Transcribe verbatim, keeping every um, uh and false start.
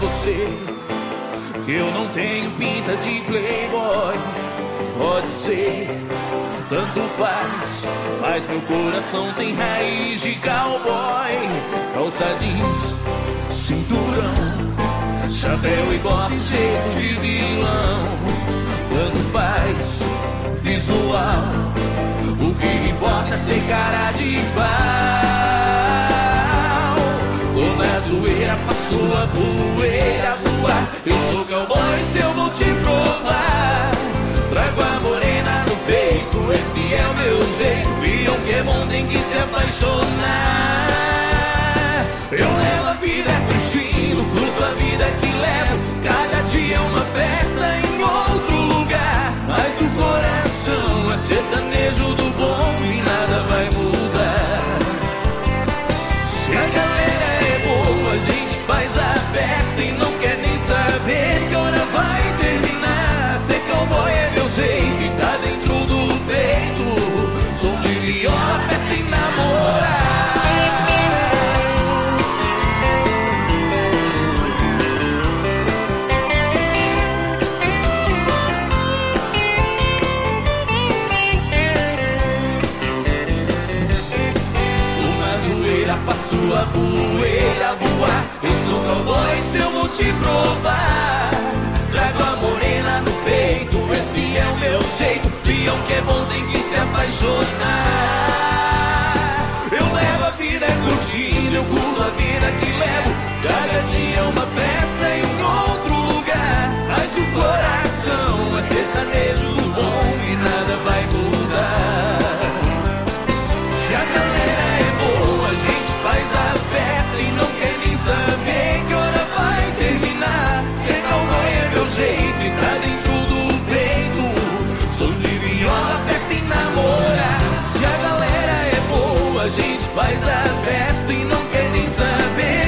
você que eu não tenho pinta de playboy. Pode ser, tanto faz, mas meu coração tem raiz de cowboy. Calça jeans, cinturão, chapéu e bota, jeito de vilão. Tanto faz, visual, o que me importa é ser cara de pau. Tô na zoeira, faço a poeira voar. Eu sou cowboy, se eu vou te provar. Trago a morena no peito, esse é o meu jeito. Viam que é bom, tem que se apaixonar. Eu levo a vida curtindo, curto a vida que levo. Cada dia é uma festa em outro lugar. Mas o coração é sertanejo do bom e nada vai mudar. Se a galera é boa, a gente faz a festa e não quer nem saber que hora vai terminar. Ser cowboy é meu jeito e tá dentro do peito. Som de viola, festa e namorar. Faço a poeira voar. Eu sou cowboy, se eu vou te provar. Trago a morena no peito, esse é o meu jeito. Leão que é bom, tem que se apaixonar. Eu levo a vida curtindo, eu curto a vida que levo. Cada dia é uma festa em outro lugar. Mas o coração é sertanejo bom e nada vai mudar. Se a galera é boa, a gente faz a festa e não quer nem saber que hora vai terminar. Ser cowboy é meu jeito e tá dentro do peito. Som de viola, festa e namorar. Se a galera é boa, a gente faz a festa e não quer nem saber